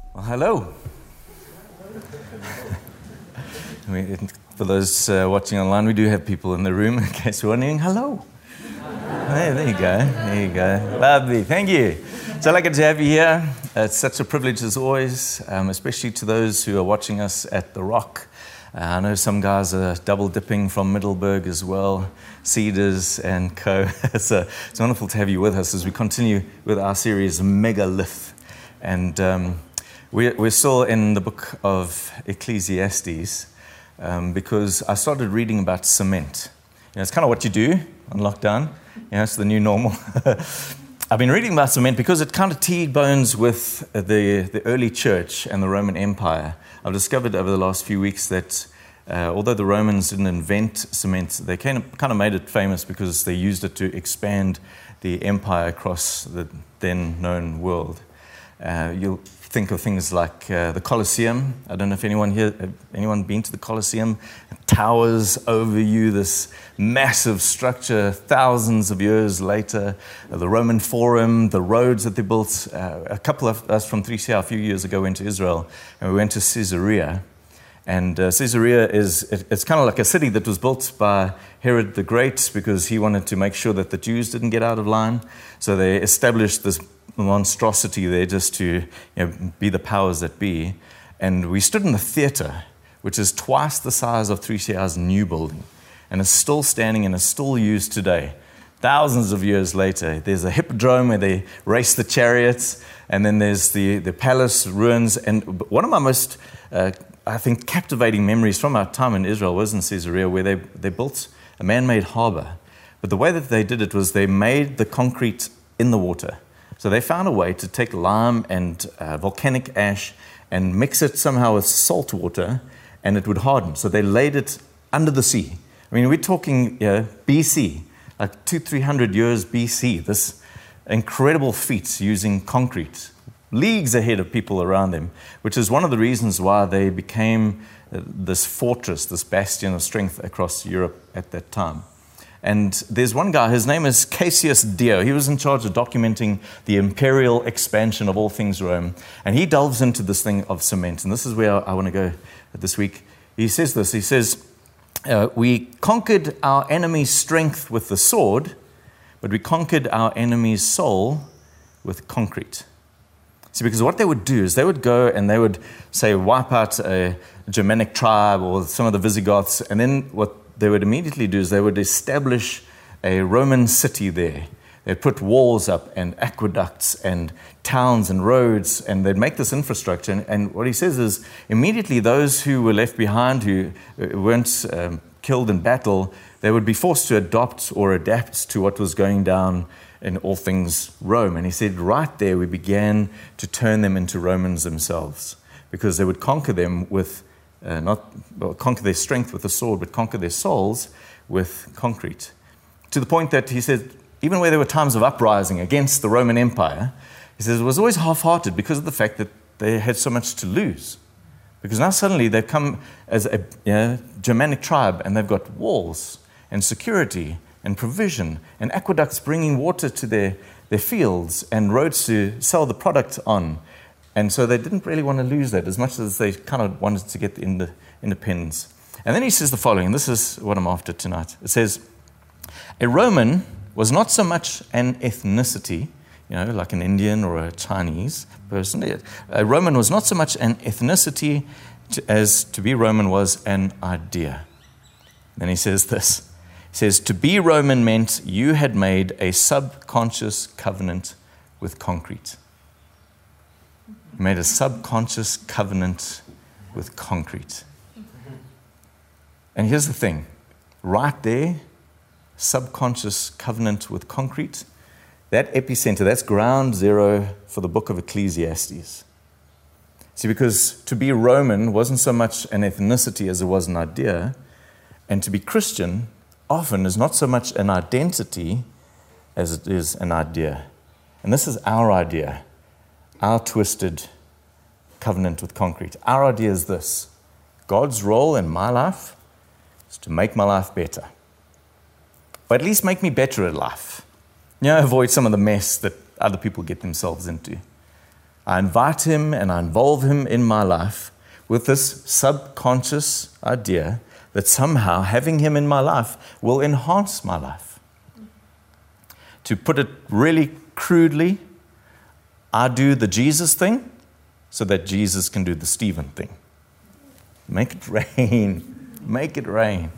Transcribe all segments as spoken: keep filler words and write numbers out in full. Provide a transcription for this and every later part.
Well, hello. I mean, for those uh, watching online, we do have people in the room, in case you're wondering. Hello. Hey, there you go. There you go. Lovely. Thank you. So lucky to have you here. Uh, it's such a privilege as always, um, especially to those who are watching us at The Rock. Uh, I know some guys are double dipping from Middelburg as well, Cedars and co. so it's wonderful to have you with us as we continue with our series Megalith. And um, we're, we're still in the book of Ecclesiastes um, because I started reading about cement. You know, it's kind of what you do on lockdown. You know, it's the new normal. I've been reading about cement because it kind of T-bones with the, the early church and the Roman Empire. I've discovered over the last few weeks that uh, although the Romans didn't invent cement, they kind of, kind of made it famous because they used it to expand the empire across the then known world. Uh, you'll think of things like uh, the Colosseum. I don't know if anyone here, have anyone been to the Colosseum? It towers over you, this massive structure, thousands of years later. Uh, the Roman Forum, the roads that they built. Uh, a couple of us from three C R a few years ago went to Israel, and we went to Caesarea. And uh, Caesarea is, it, it's kind of like a city that was built by Herod the Great because he wanted to make sure that the Jews didn't get out of line. So they established this monstrosity there just to you know, be the powers that be. And we stood in the theater, which is twice the size of three C R's new building, and is still standing and is still used today. Thousands of years later, there's a hippodrome where they race the chariots, and then there's the, the palace ruins. And one of my most, uh, I think, captivating memories from our time in Israel was in Caesarea, where they, they built a man-made harbor. But the way that they did it was they made the concrete in the water. So they found a way to take lime and uh, volcanic ash and mix it somehow with salt water, and it would harden. So they laid it under the sea. I mean, we're talking you know, B C, like two, three hundred years B C. This incredible feat using concrete, leagues ahead of people around them, which is one of the reasons why they became uh, this fortress, this bastion of strength across Europe at that time. And there's one guy, his name is Cassius Dio. He was in charge of documenting the imperial expansion of all things Rome. And he delves into this thing of cement. And this is where I want to go this week. He says this, he says, uh, we conquered our enemy's strength with the sword, but we conquered our enemy's soul with concrete. See, because what they would do is they would go and they would, say, wipe out a Germanic tribe or some of the Visigoths, and then what they would immediately do is they would establish a Roman city there. They'd put walls up and aqueducts and towns and roads, and they'd make this infrastructure. And, and what he says is immediately those who were left behind, who weren't um, killed in battle, they would be forced to adopt or adapt to what was going down in all things Rome. And he said right there we began to turn them into Romans themselves, because they would conquer them with Uh, not well, conquer their strength with the sword, but conquer their souls with concrete. To the point that he said, even where there were times of uprising against the Roman Empire, he says it was always half-hearted because of the fact that they had so much to lose. Because now suddenly they've come as a you know, Germanic tribe, and they've got walls and security and provision and aqueducts bringing water to their, their fields and roads to sell the product on. And so they didn't really want to lose that as much as they kind of wanted to get the independence. And then he says the following, and this is what I'm after tonight. It says, a Roman was not so much an ethnicity, you know, like an Indian or a Chinese person. A Roman was not so much an ethnicity to, as to be Roman was an idea. Then he says this. He says, to be Roman meant you had made a subconscious covenant with concrete. Made a subconscious covenant with concrete. And here's the thing. Right there, subconscious covenant with concrete, that epicenter, that's ground zero for the book of Ecclesiastes. See, because to be Roman wasn't so much an ethnicity as it was an idea, and to be Christian often is not so much an identity as it is an idea. And this is our idea. Our twisted covenant with concrete. Our idea is this. God's role in my life is to make my life better. Or at least make me better at life. You know, avoid some of the mess that other people get themselves into. I invite him and I involve him in my life with this subconscious idea that somehow having him in my life will enhance my life. To put it really crudely, I do the Jesus thing so that Jesus can do the Stephen thing. Make it rain. Make it rain.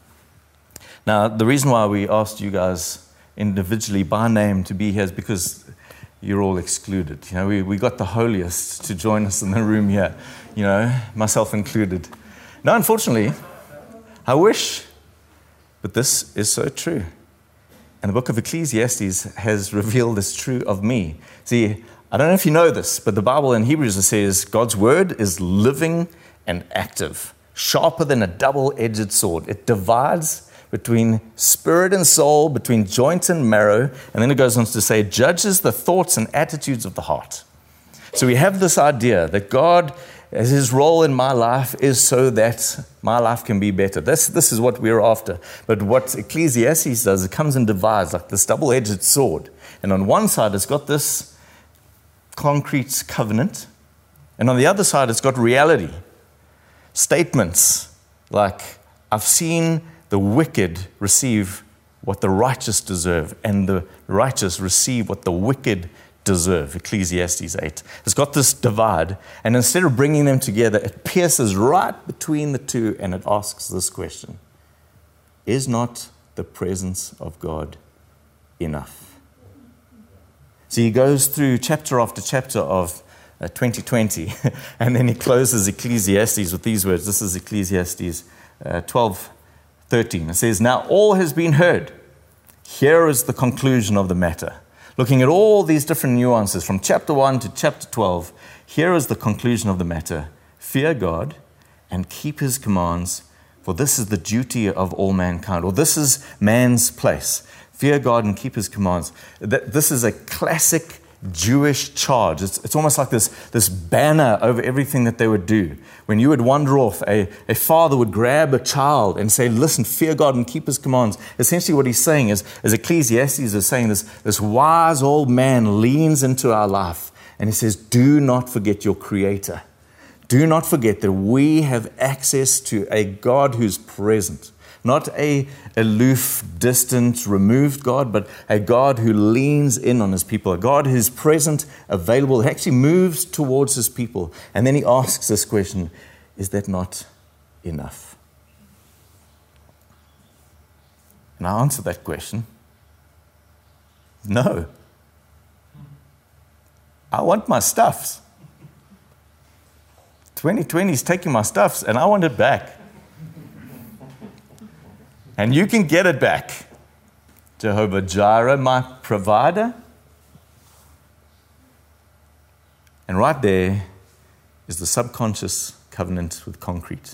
Now, the reason why we asked you guys individually by name to be here is because you're all excluded. You know, we, we got the holiest to join us in the room here, you know, myself included. Now, unfortunately, I wish, but this is so true. And the book of Ecclesiastes has revealed this true of me. See, I don't know if you know this, but the Bible in Hebrews says God's word is living and active, sharper than a double-edged sword. It divides between spirit and soul, between joint and marrow, and then it goes on to say, judges the thoughts and attitudes of the heart. So we have this idea that God, as his role in my life, is so that my life can be better. This, this is what we're after. But what Ecclesiastes does, it comes and divides like this double-edged sword. And on one side, it's got this concrete covenant, and on the other side, it's got reality. Statements like, I've seen the wicked receive what the righteous deserve, and the righteous receive what the wicked deserve. Ecclesiastes eight. It's got this divide, and instead of bringing them together, it pierces right between the two, and it asks this question: is not the presence of God enough? So he goes through chapter after chapter of uh, twenty twenty, and then he closes Ecclesiastes with these words. This is Ecclesiastes uh, twelve thirteen. It says, now all has been heard. Here is the conclusion of the matter. Looking at all these different nuances from chapter one to chapter twelve, here is the conclusion of the matter. Fear God and keep his commands, for this is the duty of all mankind, or this is man's place. Fear God and keep his commands. This is a classic Jewish charge. It's, it's almost like this, this banner over everything that they would do. When you would wander off, a, a father would grab a child and say, listen, fear God and keep his commands. Essentially what he's saying is, as Ecclesiastes is saying, this, this wise old man leans into our life and he says, do not forget your Creator. Do not forget that we have access to a God who's present. Not a aloof, distant, removed God, but a God who leans in on his people, a God who's present, available, who actually moves towards his people. And then he asks this question, is that not enough? And I answer that question, no. I want my stuffs. twenty twenty is taking my stuffs, and I want it back. And you can get it back. Jehovah Jireh, my provider. And right there is the subconscious covenant with concrete.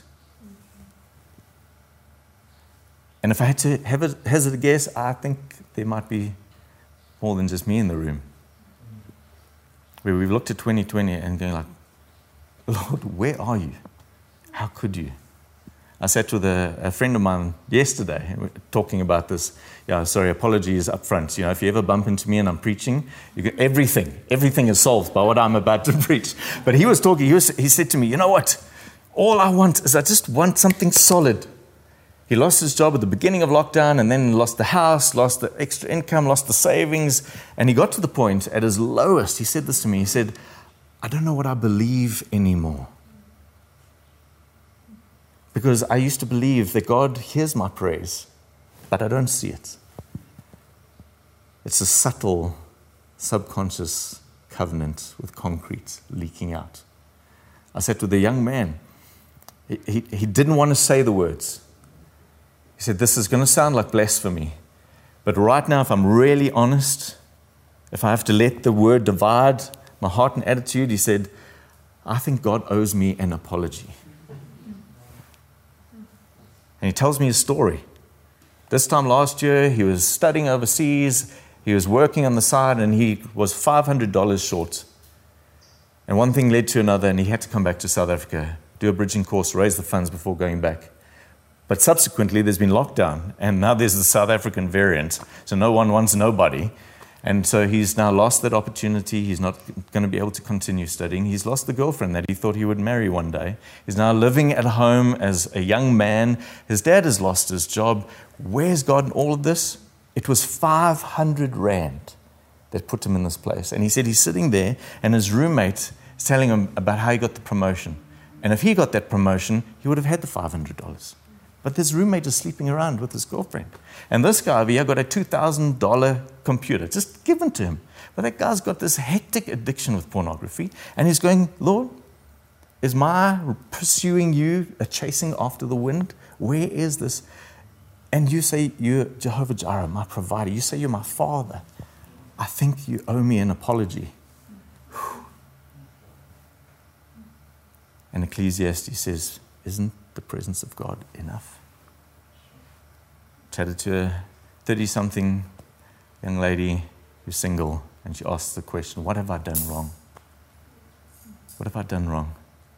And if I had to have a, hazard a guess, I think there might be more than just me in the room. Where we've looked at twenty twenty and going like, Lord, where are you? How could you? I sat with a, a friend of mine yesterday talking about this. Yeah, sorry, apologies up front. You know, if you ever bump into me and I'm preaching, you get everything, everything is solved by what I'm about to preach. But he was talking, he, was, he said to me, you know what? All I want is I just want something solid. He lost his job at the beginning of lockdown and then lost the house, lost the extra income, lost the savings. And he got to the point at his lowest, he said this to me, he said, I don't know what I believe anymore. Because I used to believe that God hears my prayers, but I don't see it. It's a subtle, subconscious covenant with concrete leaking out. I sat with a young man. He, he, he didn't want to say the words. He said, this is going to sound like blasphemy. But right now, if I'm really honest, if I have to let the word divide my heart and attitude, he said, I think God owes me an apology. And he tells me his story. This time last year, he was studying overseas. He was working on the side, and he was five hundred dollars short. And one thing led to another, and he had to come back to South Africa, do a bridging course, raise the funds before going back. But subsequently, there's been lockdown, and now there's the South African variant, so no one wants nobody. And so he's now lost that opportunity. He's not going to be able to continue studying. He's lost the girlfriend that he thought he would marry one day. He's now living at home as a young man. His dad has lost his job. Where's God in all of this? It was five hundred rand that put him in this place. And he said he's sitting there and his roommate is telling him about how he got the promotion. And if he got that promotion, he would have had the five hundred dollars. But his roommate is sleeping around with his girlfriend. And this guy over here got a two thousand dollars computer just given to him. But that guy's got this hectic addiction with pornography. And he's going, Lord, is my pursuing you a chasing after the wind? Where is this? And you say you're Jehovah Jireh, my provider. You say you're my father. I think you owe me an apology. Whew. And Ecclesiastes says, isn't the presence of God enough? Chatted to a thirty-something young lady who's single, and she asked the question, what have I done wrong? What have I done wrong?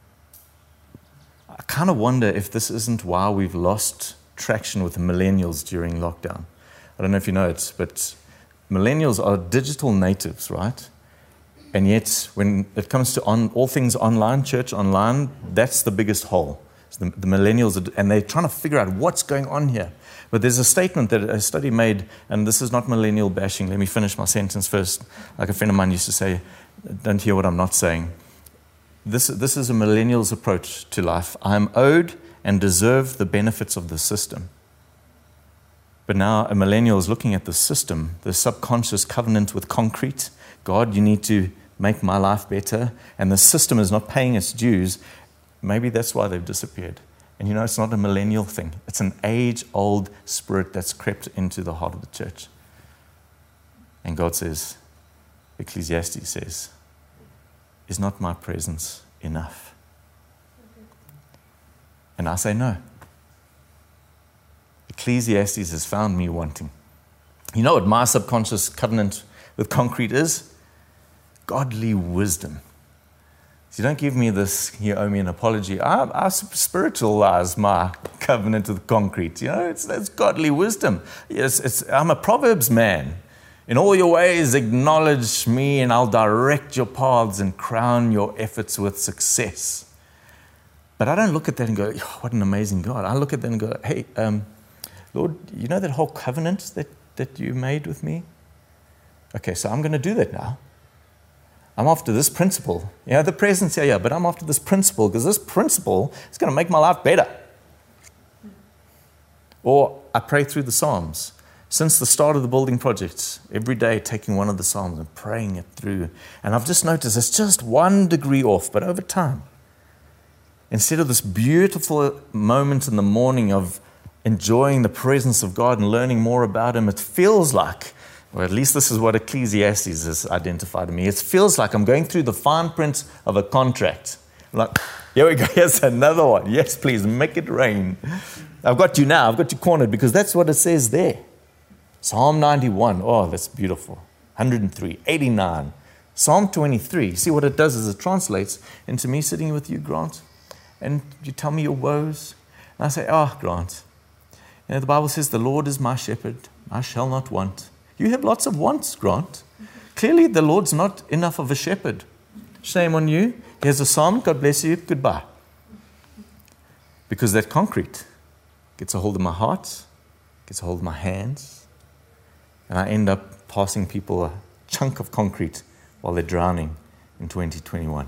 I kind of wonder if this isn't why we've lost traction with the millennials during lockdown. I don't know if you know it, but millennials are digital natives, right? And yet, when it comes to on, all things online, church online, that's the biggest hole. The, the millennials, are, and they're trying to figure out what's going on here. But there's a statement that a study made, and this is not millennial bashing. Let me finish my sentence first. Like a friend of mine used to say, don't hear what I'm not saying. This, this is a millennial's approach to life. I'm owed and deserve the benefits of the system. But now a millennial is looking at the system, the subconscious covenant with concrete. God, you need to make my life better. And the system is not paying its dues. Maybe that's why they've disappeared. And you know, it's not a millennial thing. It's an age-old spirit that's crept into the heart of the church. And God says, Ecclesiastes says, is not my presence enough? And I say no. Ecclesiastes has found me wanting. You know what my subconscious covenant with concrete is? Godly wisdom. So you don't give me this, you owe me an apology. I, I spiritualize my covenant with concrete. You know, it's, it's godly wisdom. Yes, it's, I'm a Proverbs man. In all your ways, acknowledge me, and I'll direct your paths and crown your efforts with success. But I don't look at that and go, oh, what an amazing God. I look at that and go, hey, um, Lord, you know that whole covenant that, that you made with me? Okay, so I'm going to do that now. I'm after this principle. Yeah, the presence, yeah, yeah, but I'm after this principle because this principle is going to make my life better. Or I pray through the Psalms. Since the start of the building project, every day taking one of the Psalms and praying it through. And I've just noticed it's just one degree off, but over time, instead of this beautiful moment in the morning of enjoying the presence of God and learning more about Him, it feels like, or at least this is what Ecclesiastes has identified to me, it feels like I'm going through the fine print of a contract. I'm like, here we go, here's another one. Yes, please, make it rain. I've got you now, I've got you cornered, because that's what it says there. Psalm ninety-one, oh, that's beautiful. one hundred three, eighty-nine. Psalm twenty-three, see what it does is it translates into me sitting with you, Grant, and you tell me your woes. And I say, oh, Grant, you know, the Bible says, the Lord is my shepherd, I shall not want. You have lots of wants, Grant. Clearly, the Lord's not enough of a shepherd. Shame on you. Here's a psalm. God bless you. Goodbye. Because that concrete gets a hold of my heart, gets a hold of my hands, and I end up passing people a chunk of concrete while they're drowning in twenty twenty-one.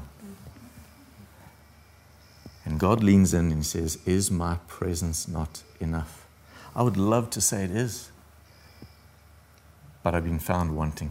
And God leans in and says, is my presence not enough? I would love to say it is, but I've been found wanting.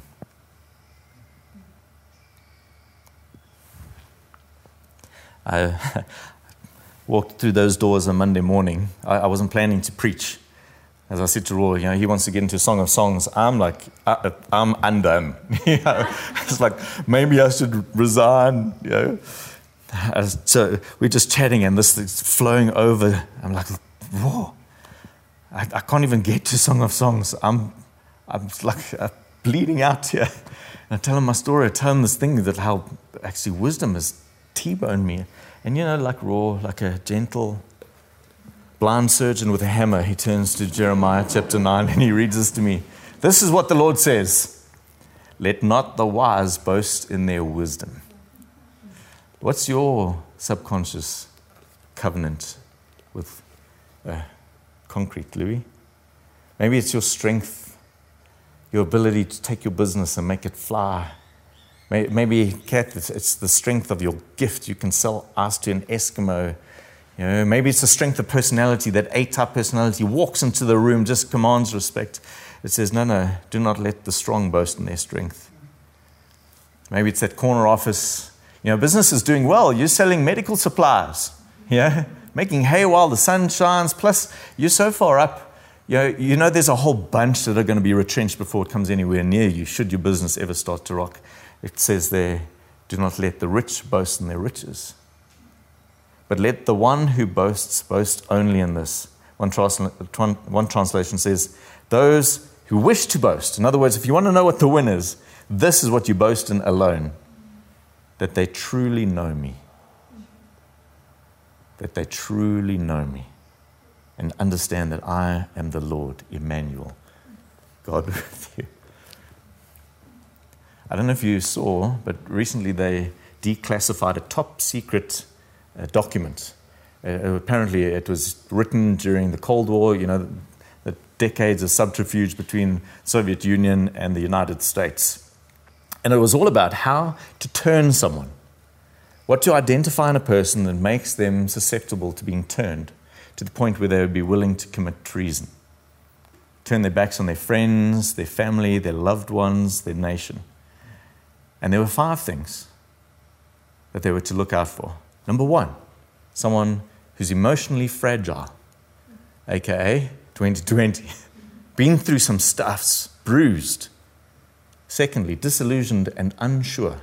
I walked through those doors on Monday morning. I, I wasn't planning to preach. As I said to Roy, you know, he wants to get into Song of Songs. I'm like, I, I'm undone. You know, it's like, maybe I should resign, you know. So we're just chatting and this is flowing over. I'm like, whoa, I, I can't even get to Song of Songs. I'm I'm like uh, bleeding out here. And I tell him my story. I tell him this thing that how actually wisdom has T-boned me. And you know, like Raw, like a gentle blind surgeon with a hammer, he turns to Jeremiah chapter nine and he reads this to me. This is what the Lord says. let not the wise boast in their wisdom. What's your subconscious covenant with uh, concrete, Louis? Maybe it's your strength, your ability to take your business and make it fly. Maybe, Kat, it's the strength of your gift. You can sell ice to an Eskimo. You know, maybe it's the strength of personality, that A-type personality walks into the room, just commands respect. It says, no, no, do not let the strong boast in their strength. Maybe it's that corner office. You know, business is doing well. You're selling medical supplies, yeah, making hay while the sun shines. Plus, you're so far up, you know, you know there's a whole bunch that are going to be retrenched before it comes anywhere near you, should your business ever start to rock. It says there, do not let the rich boast in their riches, but let the one who boasts boast only in this. One, transla- one translation says, those who wish to boast. In other words, if you want to know what the win is, this is what you boast in alone, that they truly know me. That they truly know me and understand that I am the Lord, Emmanuel, God with you. I don't know if you saw, but recently they declassified a top secret uh, document. Uh, apparently it was written during the Cold War, you know, the decades of subterfuge between the Soviet Union and the United States. And it was all about how to turn someone, what to identify in a person that makes them susceptible to being turned to the point where they would be willing to commit treason, turn their backs on their friends, their family, their loved ones, their nation. And there were five things that they were to look out for. Number one, someone who's emotionally fragile, aka twenty twenty, been through some stuffs, bruised. Secondly, disillusioned and unsure,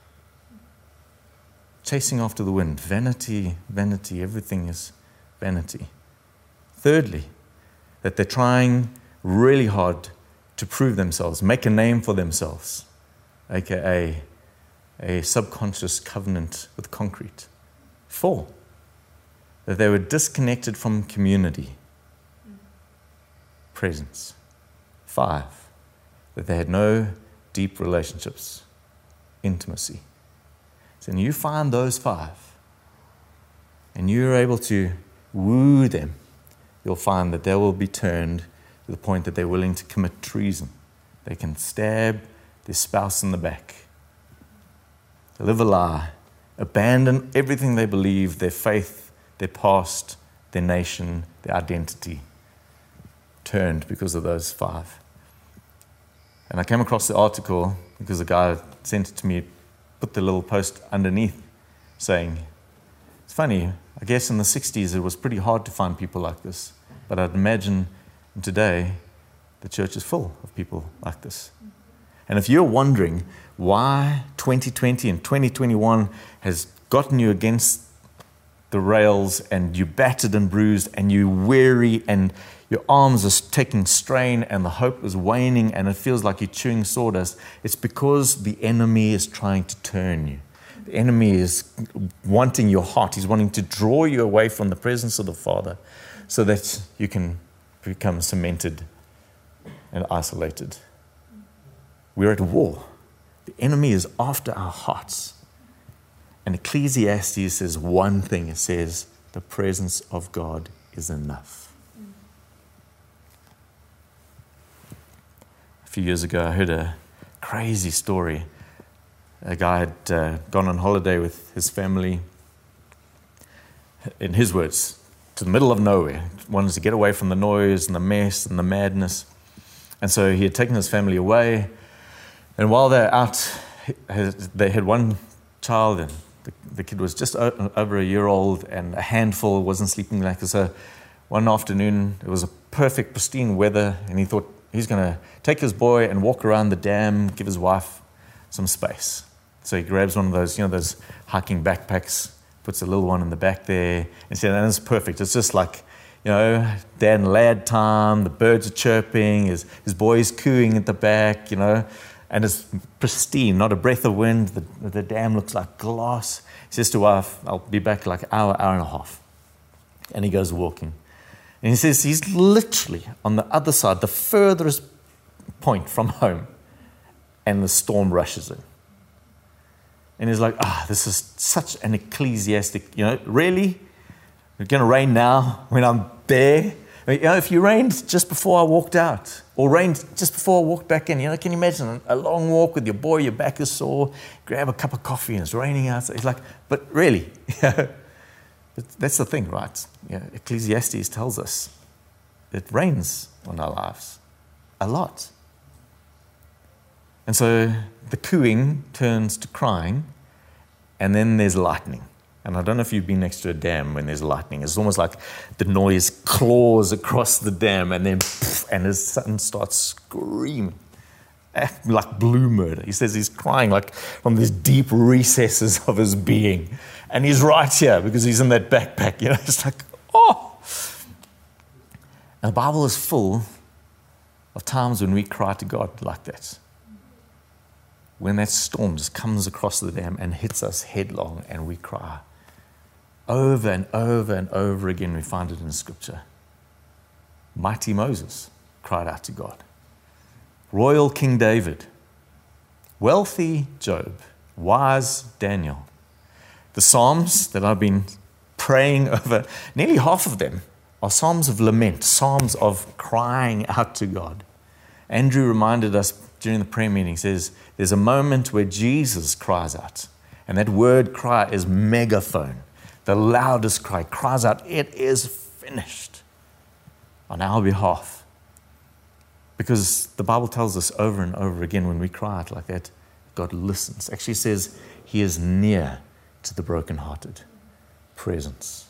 chasing after the wind, vanity, vanity, everything is vanity. Thirdly, that they're trying really hard to prove themselves, make a name for themselves, aka a subconscious covenant with concrete. Four, that they were disconnected from community, presence. Five, that they had no deep relationships, intimacy. So when you find those five and you're able to woo them, you'll find that they will be turned to the point that they're willing to commit treason. They can stab their spouse in the back, live a lie, abandon everything they believe, their faith, their past, their nation, their identity, turned because of those five. And I came across the article because the guy sent it to me, put the little post underneath saying, it's funny, I guess in the sixties it was pretty hard to find people like this, but I'd imagine today the church is full of people like this. And if you're wondering why twenty twenty and twenty twenty-one has gotten you against the rails and you're battered and bruised and you're weary and your arms are taking strain and the hope is waning and it feels like you're chewing sawdust, it's because the enemy is trying to turn you. The enemy is wanting your heart. He's wanting to draw you away from the presence of the Father so that you can become cemented and isolated. We're at war. The enemy is after our hearts. And Ecclesiastes says one thing. It says, the presence of God is enough. A few years ago, I heard a crazy story. A guy had uh, gone on holiday with his family, in his words, to the middle of nowhere. Wanted to get away from the noise and the mess and the madness. And so he had taken his family away. And while they're out, they had one child, and the, the kid was just over a year old, and a handful, wasn't sleeping like this. So one afternoon, it was a perfect, pristine weather, and he thought he's going to take his boy and walk around the dam, give his wife some space. So he grabs one of those, you know, those hiking backpacks, puts a little one in the back there, and said, and it's perfect. It's just like, you know, dad and lad time, the birds are chirping, his, his boy's cooing at the back, you know, and it's pristine, not a breath of wind. The, the dam looks like glass. He says to wife, I'll be back like an hour, hour and a half. And he goes walking. And he says he's literally on the other side, the furthest point from home. and the storm rushes in. And he's like, ah, this is such an ecclesiastic, you know, really? It's going to rain now when I'm there? I mean, you know, if you rained just before I walked out, or rained just before I walked back in, you know, can you imagine a long walk with your boy, your back is sore, grab a cup of coffee and it's raining outside. It's like, but really, that's the thing, right? Yeah, Ecclesiastes tells us it rains on our lives a lot. And so the cooing turns to crying, and then there's lightning. And I don't know if you've been next to a dam when there's lightning. It's almost like the noise claws across the dam, and then poof, and his son starts screaming like blue murder. He says he's crying like from these deep recesses of his being. And he's right here because he's in that backpack. You know, it's like, oh. And the Bible is full of times when we cry to God like that. When that storm just comes across the dam and hits us headlong and we cry. Over and over and over again we find it in Scripture. Mighty Moses cried out to God. Royal King David. Wealthy Job. Wise Daniel. The Psalms that I've been praying over, nearly half of them are Psalms of lament, Psalms of crying out to God. Andrew reminded us during the prayer meeting, says there's a moment where Jesus cries out. And that word cry is megaphone. The loudest cry cries out, it is finished on our behalf. Because the Bible tells us over and over again when we cry out like that, God listens. Actually says he is near to the brokenhearted. Presence.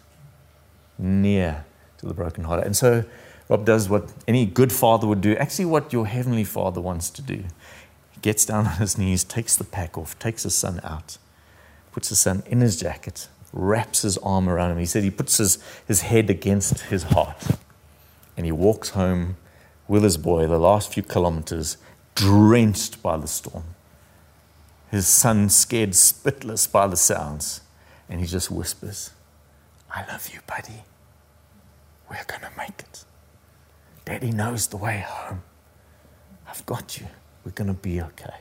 Near to the brokenhearted. And so Rob does what any good father would do, actually what your heavenly Father wants to do. He gets down on his knees, takes the pack off, takes his son out, puts his son in his jacket, wraps his arm around him. He said he puts his, his head against his heart, and he walks home with his boy the last few kilometers, drenched by the storm. His son scared spitless by the sounds, and he just whispers, I love you, buddy. We're going to make it. Daddy knows the way home. I've got you. We're going to be okay.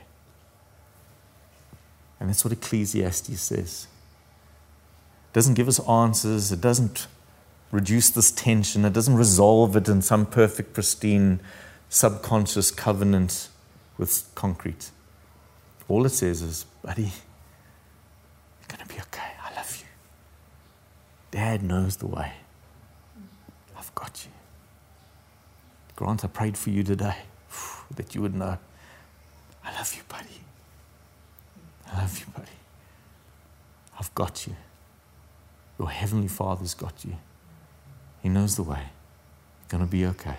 And that's what Ecclesiastes says. It doesn't give us answers. It doesn't reduce this tension. It doesn't resolve it in some perfect, pristine, subconscious covenant with concrete. All it says is, buddy, you're going to be okay. I love you. Dad knows the way. I've got you. Grant, I prayed for you today that you would know. I love you, buddy. I love you, buddy. I've got you. Your heavenly Father's got you. He knows the way. You're going to be okay.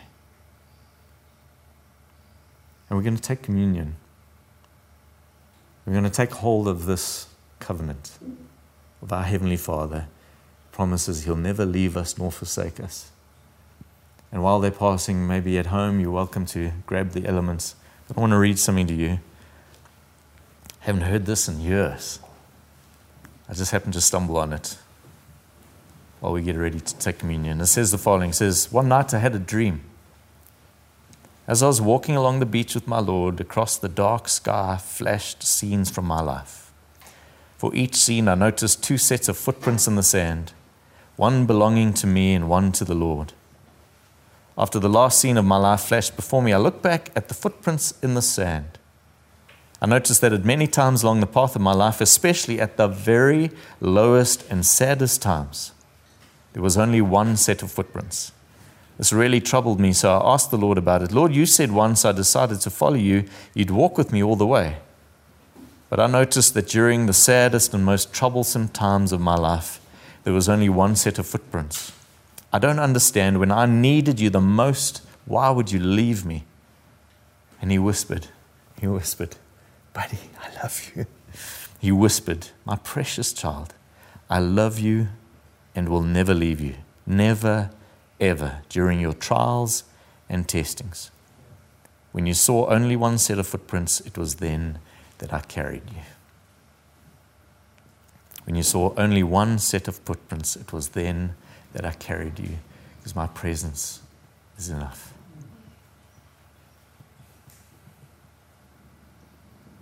And we're going to take communion. We're going to take hold of this covenant of our Heavenly Father. Promises He'll never leave us nor forsake us. And while they're passing, maybe at home, you're welcome to grab the elements. But I want to read something to you. I haven't heard this in years. I just happened to stumble on it while we get ready to take communion. It says the following. It says, one night I had a dream. As I was walking along the beach with my Lord, across the dark sky flashed scenes from my life. For each scene I noticed two sets of footprints in the sand, one belonging to me and one to the Lord. After the last scene of my life flashed before me, I looked back at the footprints in the sand. I noticed that at many times along the path of my life, especially at the very lowest and saddest times, there was only one set of footprints. This really troubled me, so I asked the Lord about it. Lord, you said once I decided to follow you, you'd walk with me all the way. But I noticed that during the saddest and most troublesome times of my life, there was only one set of footprints. I don't understand. When I needed you the most, why would you leave me? And he whispered, he whispered, buddy, I love you. He whispered, my precious child, I love you and will never leave you. Never, ever, during your trials and testings. When you saw only one set of footprints, it was then that I carried you. When you saw only one set of footprints, it was then that I carried you, because my presence is enough.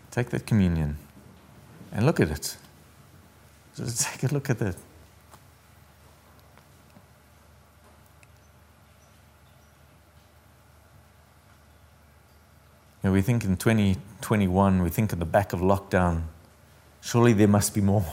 take that communion and look at it. Just take a look at it. You know, we think in twenty twenty-one, we think in the back of lockdown, surely there must be more.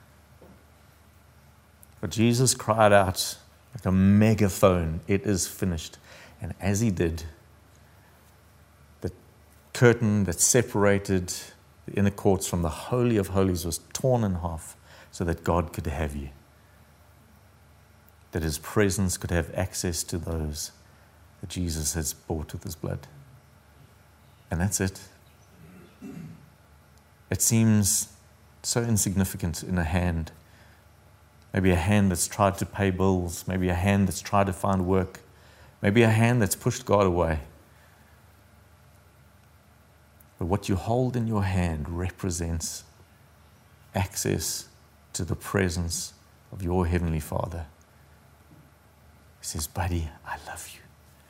But Jesus cried out like a megaphone, "It is finished." And as he did, the curtain that separated the inner courts from the Holy of Holies was torn in half so that God could have you, that his presence could have access to those that Jesus has bought with his blood. And that's it. It seems so insignificant in a hand. Maybe a hand that's tried to pay bills. Maybe a hand that's tried to find work. Maybe a hand that's pushed God away. But what you hold in your hand represents access to the presence of your Heavenly Father. He says, "Buddy, I love you.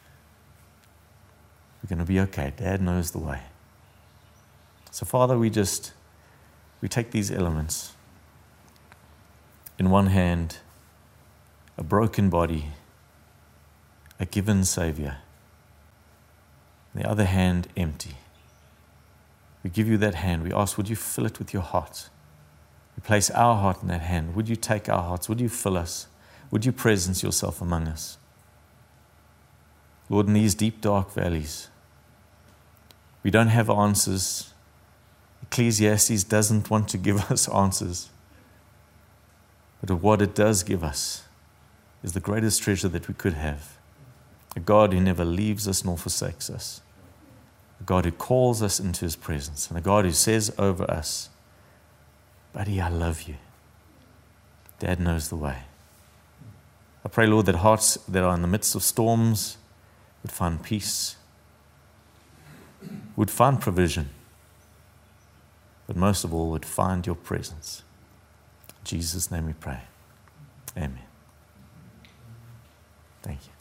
We're going to be okay. Dad knows the way." So, Father, we just, we take these elements. In one hand, a broken body, a given Savior. In the other hand, empty. We give you that hand. We ask, would you fill it with your heart? We place our heart in that hand. Would you take our hearts? Would you fill us? Would you presence yourself among us? Lord, in these deep, dark valleys, we don't have answers. Ecclesiastes doesn't want to give us answers. But what it does give us is the greatest treasure that we could have. A God who never leaves us nor forsakes us. A God who calls us into his presence. And a God who says over us, "Buddy, I love you. Dad knows the way." I pray, Lord, that hearts that are in the midst of storms would find peace, would find provision, but most of all would find your presence. In Jesus' name we pray. Amen. Thank you.